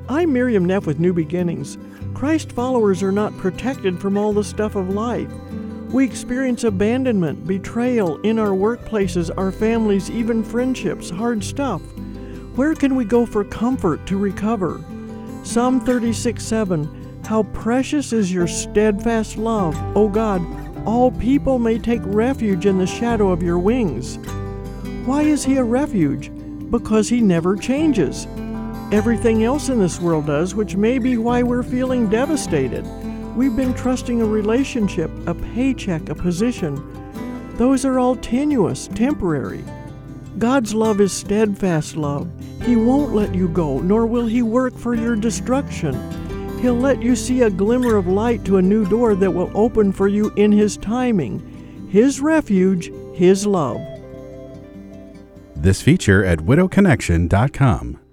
I'm Miriam Neff with New Beginnings. Christ followers are not protected from all the stuff of life. We experience abandonment, betrayal in our workplaces, our families, even friendships, hard stuff. Where can we go for comfort to recover? Psalm 36:7, how precious is your steadfast love, O God! All people may take refuge in the shadow of your wings. Why is he a refuge? Because he never changes. Everything else in this world does, which may be why we're feeling devastated. We've been trusting a relationship, a paycheck, a position. Those are all tenuous, temporary. God's love is steadfast love. He won't let you go, nor will he work for your destruction. He'll let you see a glimmer of light to a new door that will open for you in his timing. His refuge, his love. This feature at widowconnection.com.